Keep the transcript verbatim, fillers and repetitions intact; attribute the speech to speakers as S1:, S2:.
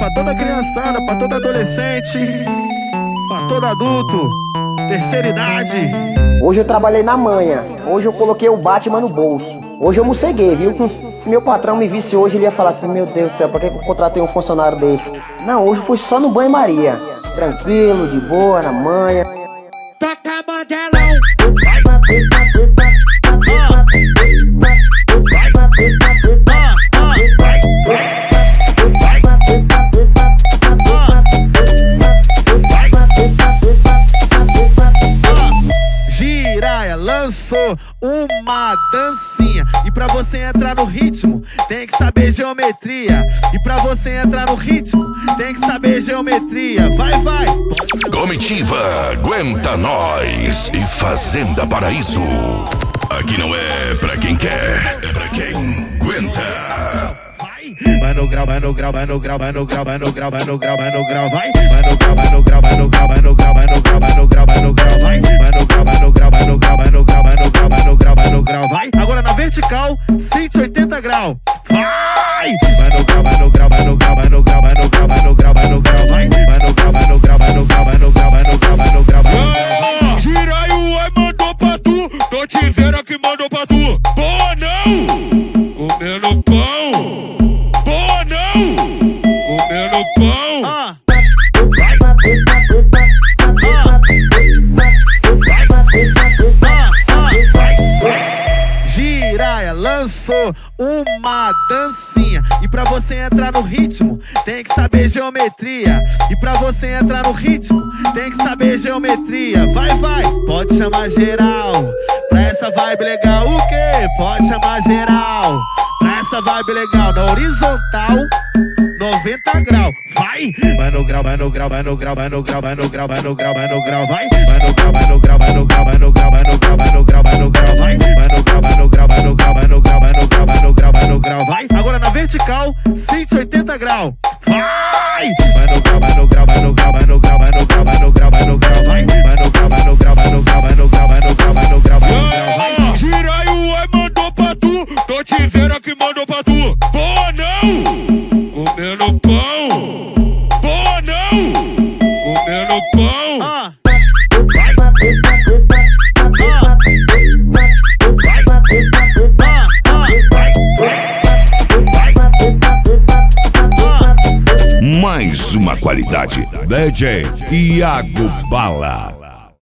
S1: pra toda criançada, pra todo adolescente, pra todo adulto, terceira idade.
S2: Hoje eu trabalhei na manha, hoje eu coloquei o Batman no bolso. Hoje eu mosseguei, viu? Se meu patrão me visse hoje, ele ia falar assim: meu Deus do céu, pra que eu contratei um funcionário desse? Não, hoje foi só no banho-maria. Tranquilo, de boa, na manha.
S3: Toca modelão.
S1: Jiraya lançou uma dancinha, e pra você entrar no ritmo tem que saber geometria. E pra você entrar no ritmo tem que saber geometria. Vai, vai.
S4: Comitiva Aguenta Nós e Fazenda Paraíso. Aqui não é pra quem quer, é pra quem aguenta.
S1: Vai no grau, vai no grau, vai no grau, vai no grau, vai no grau, vai no grau, vai no grau, vai. Vai no grau, vai no grau, vai no grau, vai no grau, vai no grau, vai no grau, vai no grau, vai. Vai no grau, vai no grau, vai no grau, vai no grau, vai no grau, vai no grau, vai no grau, vai. Agora na vertical, cento e oitenta graus. Vai! Vai no grau, vai no grau, vai no grau, vai no grau, vai no grau, vai no grau, vai no grau, vai. Vai no grau, vai no grau, vai no grau, vai no grau, vai no grau, vai no grau, vai no grau.
S5: Jiraya, ai, mandou pra tu. Tô te vendo que mandou pra tu. Boa não! Comendo pão. Boa não! Comendo pão.
S1: Ah. Jiraya lançou uma dancinha, e pra você entrar no ritmo tem que saber geometria. E pra você entrar no ritmo tem que saber geometria. Vai, vai, pode chamar geral pra essa vibe legal. O quê? Pode chamar geral pra essa vibe legal. Na horizontal, noventa graus. Vai! Vai no grau, vai no grau, vai no grau, vai no grau, vai no grau, vai no grau, vai no grau, vai. Vai no grau, vai no grau, vai no grau, vai no grau, vai no grau, vai no grau, vai no grau, vai. Vai no grau, vai no grau, vai no grau, vai no grau, vai no grau, vai no grau, vai no grau, vai. Agora na vertical, cento e oitenta graus. Vai! Vai no grau, vai no grau, vai no grau, vai no grau, vai no grau, vai no grau, vai no grau, vai. Vai no grau, vai no grau, vai no grau, vai no grau, vai no grau, vai no grau, vai no grau, vai.
S5: Jiraya, ai, mandou pra tu. Tô te vendo que mandou pra tu. Boa não! Comendo pão. Boa não! Comendo pão.
S1: Ah.
S4: Mais uma qualidade. D J Iago Bala.